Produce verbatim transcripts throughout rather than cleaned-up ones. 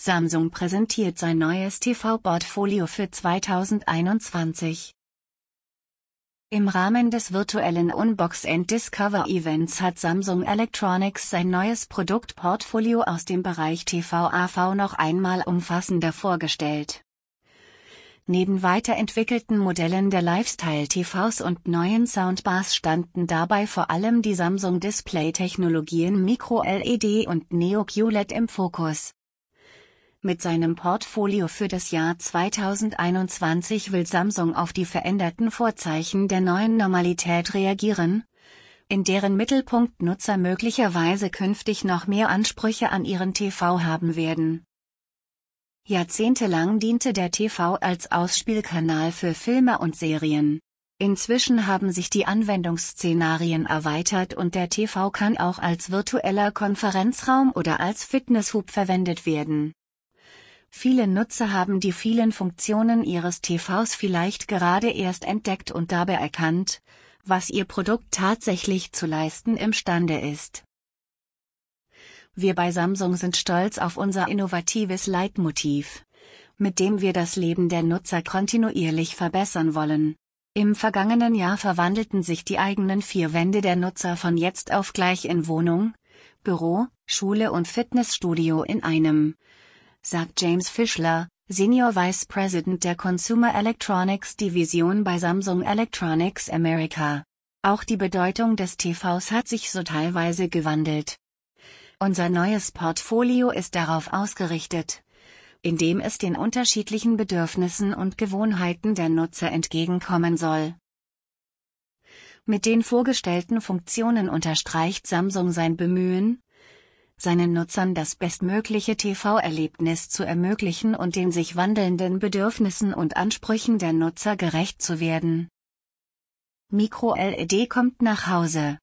Samsung präsentiert sein neues T V-Portfolio für zweitausendeinundzwanzig. Im Rahmen des virtuellen Unbox and Discover Events hat Samsung Electronics sein neues Produktportfolio aus dem Bereich T V-A V noch einmal umfassender vorgestellt. Neben weiterentwickelten Modellen der Lifestyle-T Vs und neuen Soundbars standen dabei vor allem die Samsung Display-Technologien Micro-L E D und Neo Q L E D im Fokus. Mit seinem Portfolio für das Jahr zweitausendeinundzwanzig will Samsung auf die veränderten Vorzeichen der neuen Normalität reagieren, in deren Mittelpunkt Nutzer möglicherweise künftig noch mehr Ansprüche an ihren T V haben werden. Jahrzehntelang diente der T V als Ausspielkanal für Filme und Serien. Inzwischen haben sich die Anwendungsszenarien erweitert und der T V kann auch als virtueller Konferenzraum oder als Fitnesshub verwendet werden. Viele Nutzer haben die vielen Funktionen ihres T Vs vielleicht gerade erst entdeckt und dabei erkannt, was ihr Produkt tatsächlich zu leisten imstande ist. Wir bei Samsung sind stolz auf unser innovatives Leitmotiv, mit dem wir das Leben der Nutzer kontinuierlich verbessern wollen. Im vergangenen Jahr verwandelten sich die eigenen vier Wände der Nutzer von jetzt auf gleich in Wohnung, Büro, Schule und Fitnessstudio in einem, sagt James Fischler, Senior Vice President der Consumer Electronics Division bei Samsung Electronics America. Auch die Bedeutung des T Vs hat sich so teilweise gewandelt. Unser neues Portfolio ist darauf ausgerichtet, indem es den unterschiedlichen Bedürfnissen und Gewohnheiten der Nutzer entgegenkommen soll. Mit den vorgestellten Funktionen unterstreicht Samsung sein Bemühen, seinen Nutzern das bestmögliche T V-Erlebnis zu ermöglichen und den sich wandelnden Bedürfnissen und Ansprüchen der Nutzer gerecht zu werden. Micro-L E D kommt nach Hause.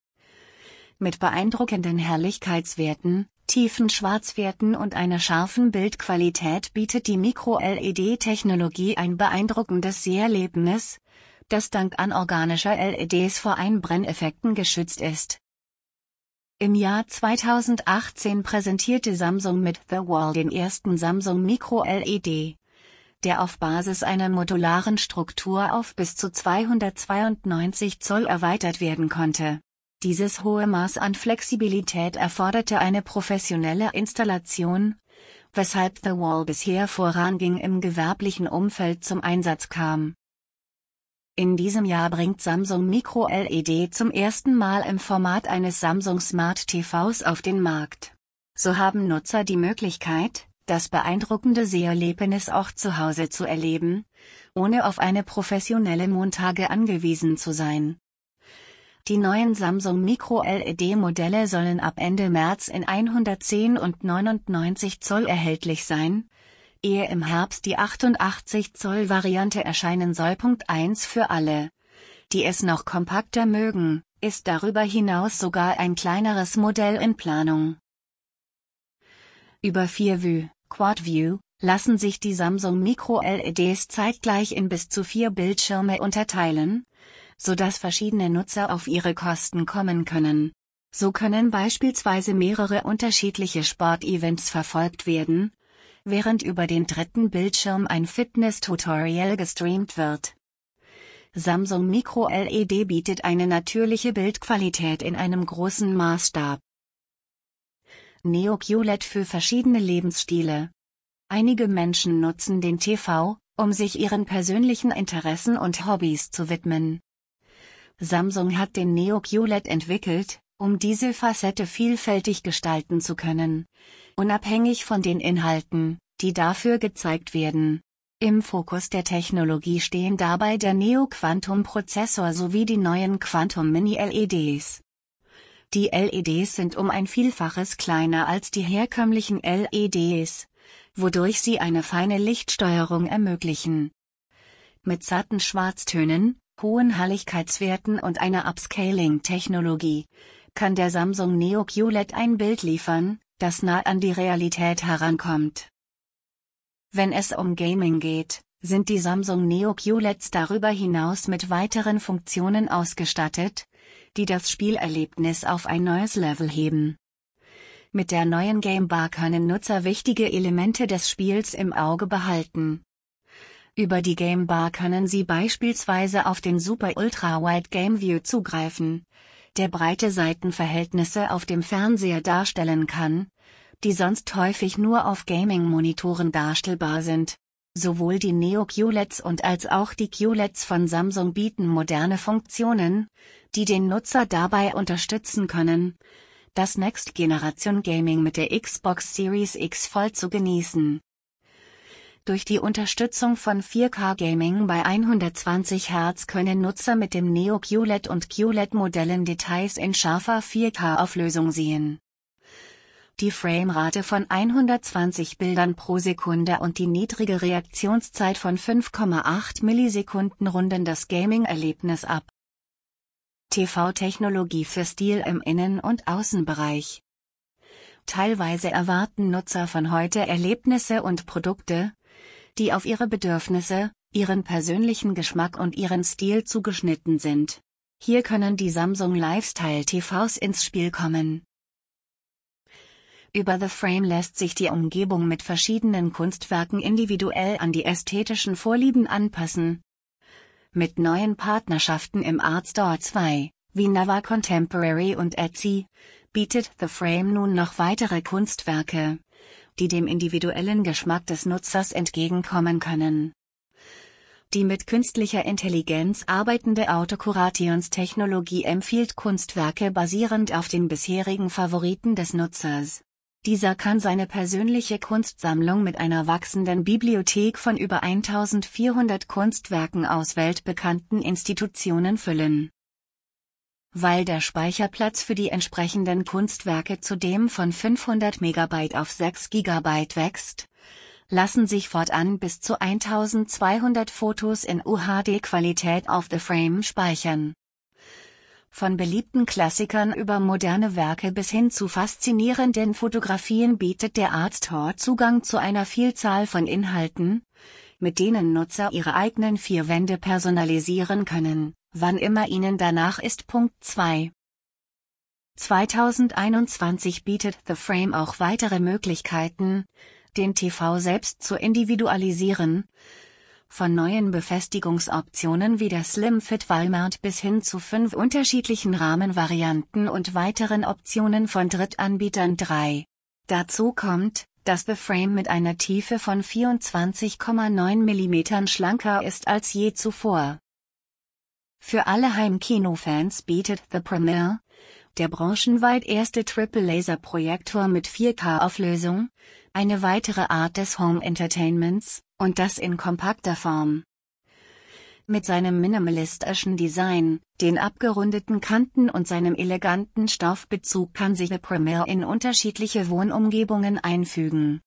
Mit beeindruckenden Helligkeitswerten, tiefen Schwarzwerten und einer scharfen Bildqualität bietet die Micro-L E D-Technologie ein beeindruckendes Seherlebnis, das dank anorganischer L E Ds vor Einbrenneffekten geschützt ist. Im Jahr zweitausendachtzehn präsentierte Samsung mit The Wall den ersten Samsung Micro-L E D, der auf Basis einer modularen Struktur auf bis zu zweihundertzweiundneunzig Zoll erweitert werden konnte. Dieses hohe Maß an Flexibilität erforderte eine professionelle Installation, weshalb The Wall bisher vorrangig im gewerblichen Umfeld zum Einsatz kam. In diesem Jahr bringt Samsung Micro-L E D zum ersten Mal im Format eines Samsung Smart T Vs auf den Markt. So haben Nutzer die Möglichkeit, das beeindruckende Seherlebnis auch zu Hause zu erleben, ohne auf eine professionelle Montage angewiesen zu sein. Die neuen Samsung Micro-L E D-Modelle sollen ab Ende März in hundertzehn und neunundneunzig Zoll erhältlich sein, ehe im Herbst die achtundachtzig Zoll Variante erscheinen soll. Punkt eins Für alle, die es noch kompakter mögen, ist darüber hinaus sogar ein kleineres Modell in Planung. Über vier View, Quad View, lassen sich die Samsung Micro-L E Ds zeitgleich in bis zu vier Bildschirme unterteilen, sodass verschiedene Nutzer auf ihre Kosten kommen können. So können beispielsweise mehrere unterschiedliche Sportevents verfolgt werden, während über den dritten Bildschirm ein Fitness-Tutorial gestreamt wird. Samsung Micro-L E D bietet eine natürliche Bildqualität in einem großen Maßstab. Neo Q L E D für verschiedene Lebensstile. Einige Menschen nutzen den T V, um sich ihren persönlichen Interessen und Hobbys zu widmen. Samsung hat den Neo Q L E D entwickelt, um diese Facette vielfältig gestalten zu können, unabhängig von den Inhalten, die dafür gezeigt werden. Im Fokus der Technologie stehen dabei der Neo Quantum Prozessor sowie die neuen Quantum Mini L E Ds. Die L E Ds sind um ein Vielfaches kleiner als die herkömmlichen L E Ds, wodurch sie eine feine Lichtsteuerung ermöglichen. Mit satten Schwarztönen, hohen Helligkeitswerten und einer Upscaling-Technologie kann der Samsung Neo Q L E D ein Bild liefern, das nah an die Realität herankommt. Wenn es um Gaming geht, sind die Samsung Neo Q L E Ds darüber hinaus mit weiteren Funktionen ausgestattet, die das Spielerlebnis auf ein neues Level heben. Mit der neuen Gamebar können Nutzer wichtige Elemente des Spiels im Auge behalten. Über die Gamebar können sie beispielsweise auf den Super Ultra Wide Game View zugreifen, der breite Seitenverhältnisse auf dem Fernseher darstellen kann, die sonst häufig nur auf Gaming-Monitoren darstellbar sind. Sowohl die Neo Q L E Ds und als auch die Q L E Ds von Samsung bieten moderne Funktionen, die den Nutzer dabei unterstützen können, das Next-Generation Gaming mit der Xbox Series X voll zu genießen. Durch die Unterstützung von vier K Gaming bei hundertzwanzig Hertz können Nutzer mit dem Neo Q L E D und Q L E D-Modellen Details in scharfer vier K-Auflösung sehen. Die Framerate von hundertzwanzig Bildern pro Sekunde und die niedrige Reaktionszeit von fünf Komma acht Millisekunden runden das Gaming-Erlebnis ab. T V-Technologie für Stil im Innen- und Außenbereich. Teilweise erwarten Nutzer von heute Erlebnisse und Produkte, die auf ihre Bedürfnisse, ihren persönlichen Geschmack und ihren Stil zugeschnitten sind. Hier können die Samsung Lifestyle-T Vs ins Spiel kommen. Über The Frame lässt sich die Umgebung mit verschiedenen Kunstwerken individuell an die ästhetischen Vorlieben anpassen. Mit neuen Partnerschaften im Art Store zwei, wie Nava Contemporary und Etsy, bietet The Frame nun noch weitere Kunstwerke, die dem individuellen Geschmack des Nutzers entgegenkommen können. Die mit künstlicher Intelligenz arbeitende Autokurationstechnologie empfiehlt Kunstwerke basierend auf den bisherigen Favoriten des Nutzers. Dieser kann seine persönliche Kunstsammlung mit einer wachsenden Bibliothek von über eintausendvierhundert Kunstwerken aus weltbekannten Institutionen füllen. Weil der Speicherplatz für die entsprechenden Kunstwerke zudem von fünfhundert Megabyte auf sechs Gigabyte wächst, lassen sich fortan bis zu eintausendzweihundert Fotos in U H D-Qualität auf The Frame speichern. Von beliebten Klassikern über moderne Werke bis hin zu faszinierenden Fotografien bietet der Art Store Zugang zu einer Vielzahl von Inhalten, mit denen Nutzer ihre eigenen vier Wände personalisieren können, wann immer ihnen danach ist. Punkt zwei. zweitausendeinundzwanzig bietet The Frame auch weitere Möglichkeiten, den T V selbst zu individualisieren, von neuen Befestigungsoptionen wie der Slim Fit Wall Mount bis hin zu fünf unterschiedlichen Rahmenvarianten und weiteren Optionen von Drittanbietern. drei. Dazu kommt, dass The Frame mit einer Tiefe von vierundzwanzig Komma neun Millimeter schlanker ist als je zuvor. Für alle Heimkino-Fans bietet The Premiere, der branchenweit erste Triple-Laser-Projektor mit vier K-Auflösung, eine weitere Art des Home-Entertainments, und das in kompakter Form. Mit seinem minimalistischen Design, den abgerundeten Kanten und seinem eleganten Stoffbezug kann sich The Premiere in unterschiedliche Wohnumgebungen einfügen.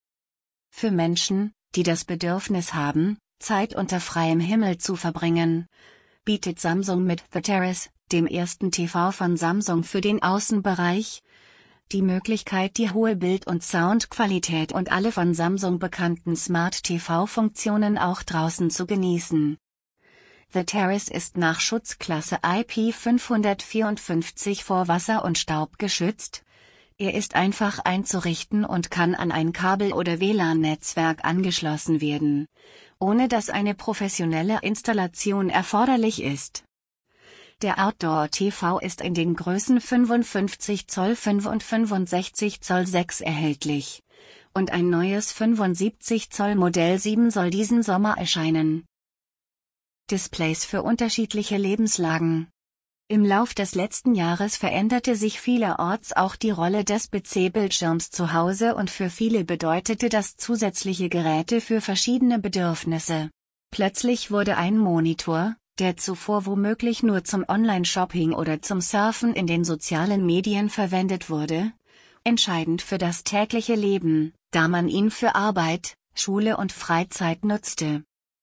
Für Menschen, die das Bedürfnis haben, Zeit unter freiem Himmel zu verbringen, bietet Samsung mit The Terrace, dem ersten T V von Samsung für den Außenbereich, die Möglichkeit, die hohe Bild- und Soundqualität und alle von Samsung bekannten Smart-T V-Funktionen auch draußen zu genießen. The Terrace ist nach Schutzklasse I P fünfhundertvierundfünfzig vor Wasser und Staub geschützt. Er ist einfach einzurichten und kann an ein Kabel- oder W L A N-Netzwerk angeschlossen werden, ohne dass eine professionelle Installation erforderlich ist. Der Outdoor-T V ist in den Größen fünfundfünfzig Zoll fünf und fünfundsechzig Zoll sechs erhältlich, und ein neues fünfundsiebzig Zoll Modell sieben soll diesen Sommer erscheinen. Displays für unterschiedliche Lebenslagen. Im Lauf des letzten Jahres veränderte sich vielerorts auch die Rolle des P C-Bildschirms zu Hause und für viele bedeutete das zusätzliche Geräte für verschiedene Bedürfnisse. Plötzlich wurde ein Monitor, der zuvor womöglich nur zum Online-Shopping oder zum Surfen in den sozialen Medien verwendet wurde, entscheidend für das tägliche Leben, da man ihn für Arbeit, Schule und Freizeit nutzte.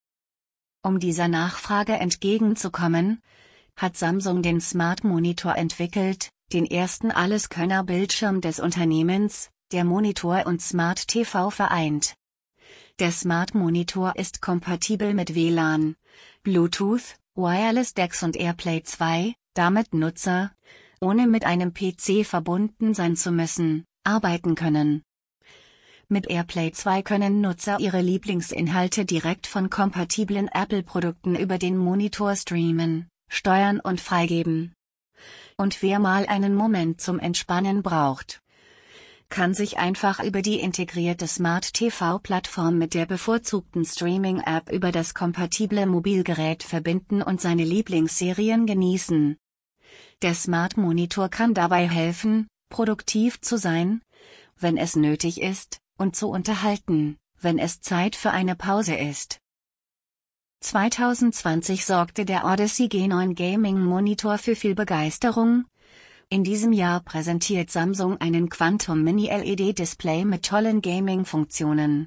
Um dieser Nachfrage entgegenzukommen, hat Samsung den Smart Monitor entwickelt, den ersten Alleskönner-Bildschirm des Unternehmens, der Monitor und Smart T V vereint. Der Smart Monitor ist kompatibel mit W L A N, Bluetooth, Wireless D E X und AirPlay zwei, damit Nutzer, ohne mit einem P C verbunden sein zu müssen, arbeiten können. Mit AirPlay zwei können Nutzer ihre Lieblingsinhalte direkt von kompatiblen Apple-Produkten über den Monitor streamen, steuern und freigeben. Und wer mal einen Moment zum Entspannen braucht, kann sich einfach über die integrierte Smart-T V-Plattform mit der bevorzugten Streaming-App über das kompatible Mobilgerät verbinden und seine Lieblingsserien genießen. Der Smart-Monitor kann dabei helfen, produktiv zu sein, wenn es nötig ist, und zu unterhalten, wenn es Zeit für eine Pause ist. zwanzig zwanzig sorgte der Odyssey G neun Gaming Monitor für viel Begeisterung. In diesem Jahr präsentiert Samsung einen Quantum Mini L E D-Display mit tollen Gaming-Funktionen.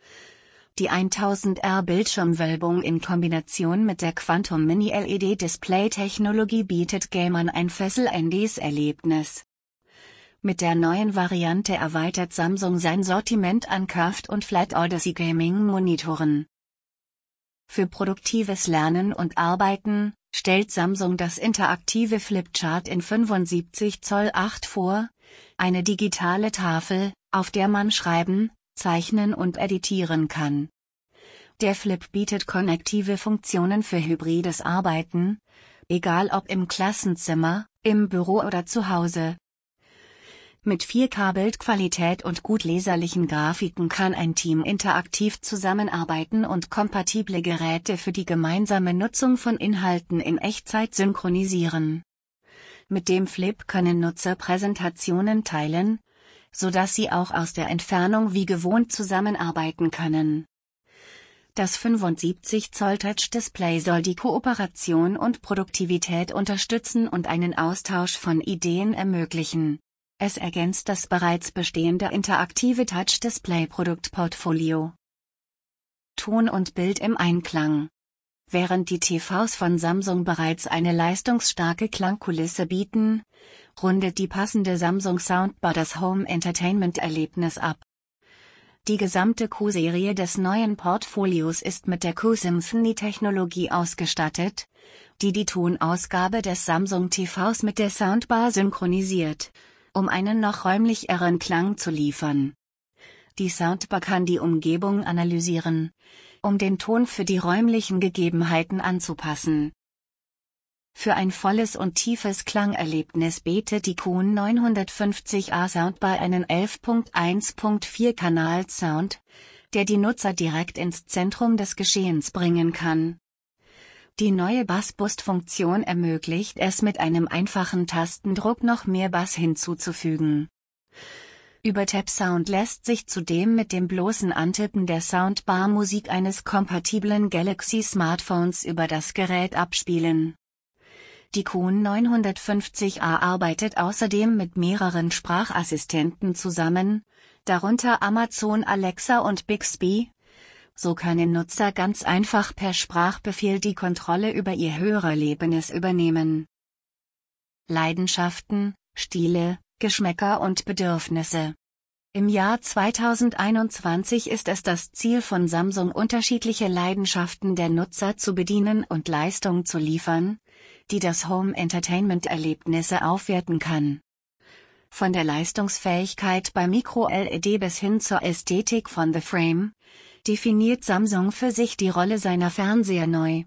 Die tausend R Bildschirmwölbung in Kombination mit der Quantum Mini L E D-Display-Technologie bietet Gamern ein fesselndes Erlebnis. Mit der neuen Variante erweitert Samsung sein Sortiment an Curved und Flat Odyssey Gaming Monitoren. Für produktives Lernen und Arbeiten stellt Samsung das interaktive Flipchart in fünfundsiebzig Zoll acht vor, eine digitale Tafel, auf der man schreiben, zeichnen und editieren kann. Der Flip bietet konnektive Funktionen für hybrides Arbeiten, egal ob im Klassenzimmer, im Büro oder zu Hause. Mit vier K-Bildqualität und gut leserlichen Grafiken kann ein Team interaktiv zusammenarbeiten und kompatible Geräte für die gemeinsame Nutzung von Inhalten in Echtzeit synchronisieren. Mit dem Flip können Nutzer Präsentationen teilen, sodass sie auch aus der Entfernung wie gewohnt zusammenarbeiten können. Das fünfundsiebzig Zoll Touch-Display soll die Kooperation und Produktivität unterstützen und einen Austausch von Ideen ermöglichen. Es ergänzt das bereits bestehende interaktive Touch-Display-Produktportfolio. Ton und Bild im Einklang. Während die T Vs von Samsung bereits eine leistungsstarke Klangkulisse bieten, rundet die passende Samsung Soundbar das Home-Entertainment-Erlebnis ab. Die gesamte Q-Serie des neuen Portfolios ist mit der Q-Symphony-Technologie ausgestattet, die die Tonausgabe des Samsung T Vs mit der Soundbar synchronisiert, um einen noch räumlicheren Klang zu liefern. Die Soundbar kann die Umgebung analysieren, um den Ton für die räumlichen Gegebenheiten anzupassen. Für ein volles und tiefes Klangerlebnis bietet die Q neunhundertfünfzig A Soundbar einen elf Punkt eins Punkt vier Kanal-Sound, der die Nutzer direkt ins Zentrum des Geschehens bringen kann. Die neue Bass-Boost-Funktion ermöglicht es mit einem einfachen Tastendruck noch mehr Bass hinzuzufügen. Über Tap Sound lässt sich zudem mit dem bloßen Antippen der Soundbar Musik eines kompatiblen Galaxy-Smartphones über das Gerät abspielen. Die Q neunhundertfünfzig A arbeitet außerdem mit mehreren Sprachassistenten zusammen, darunter Amazon Alexa und Bixby. So können Nutzer ganz einfach per Sprachbefehl die Kontrolle über ihr Hörerlebnis übernehmen. Leidenschaften, Stile, Geschmäcker und Bedürfnisse. Im Jahr zweitausendeinundzwanzig ist es das Ziel von Samsung, unterschiedliche Leidenschaften der Nutzer zu bedienen und Leistung zu liefern, die das Home-Entertainment-Erlebnisse aufwerten kann. Von der Leistungsfähigkeit bei Micro-L E D bis hin zur Ästhetik von The Frame definiert Samsung für sich die Rolle seiner Fernseher neu.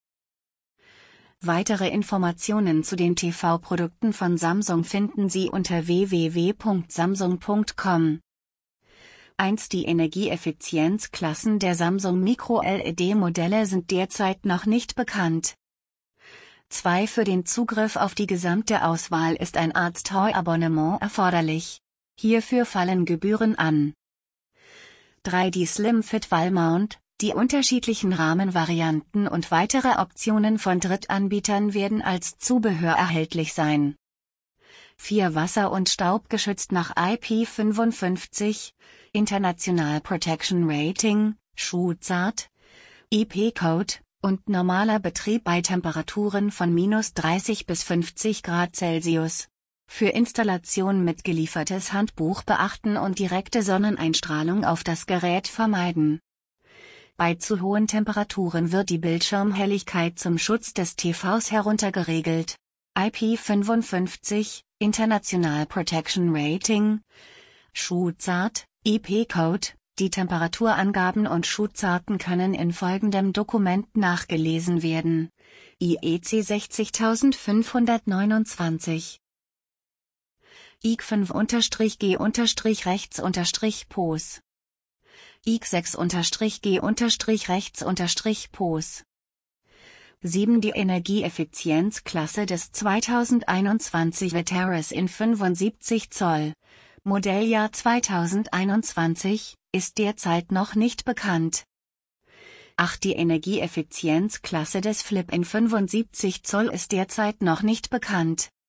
Weitere Informationen zu den T V-Produkten von Samsung finden Sie unter w w w punkt samsung punkt com. eins Die Energieeffizienzklassen der Samsung Micro-L E D-Modelle sind derzeit noch nicht bekannt. zwei Für den Zugriff auf die gesamte Auswahl ist ein Arts-Toy-Abonnement erforderlich. Hierfür fallen Gebühren an. drei Die Slim Fit Wall Mount, die unterschiedlichen Rahmenvarianten und weitere Optionen von Drittanbietern werden als Zubehör erhältlich sein. vier Wasser- und staubgeschützt nach I P fünfundfünfzig, International Protection Rating, Schutzart, I P-Code, und normaler Betrieb bei Temperaturen von minus dreißig bis fünfzig Grad Celsius. Für Installation mitgeliefertes Handbuch beachten und direkte Sonneneinstrahlung auf das Gerät vermeiden. Bei zu hohen Temperaturen wird die Bildschirmhelligkeit zum Schutz des T Vs heruntergeregelt. I P fünfundfünfzig, International Protection Rating. Schutzart, I P-Code. Die Temperaturangaben und Schutzarten können in folgendem Dokument nachgelesen werden. I E C sechzig fünfhundertneunundzwanzig. I G fünf G rechts Pos. I G sechs G rechts Pos. sieben Die Energieeffizienzklasse des zweitausendeinundzwanzig Vetaris in fünfundsiebzig Zoll. Modelljahr zweitausendeinundzwanzig, ist derzeit noch nicht bekannt. acht Die Energieeffizienzklasse des Flip in fünfundsiebzig Zoll ist derzeit noch nicht bekannt.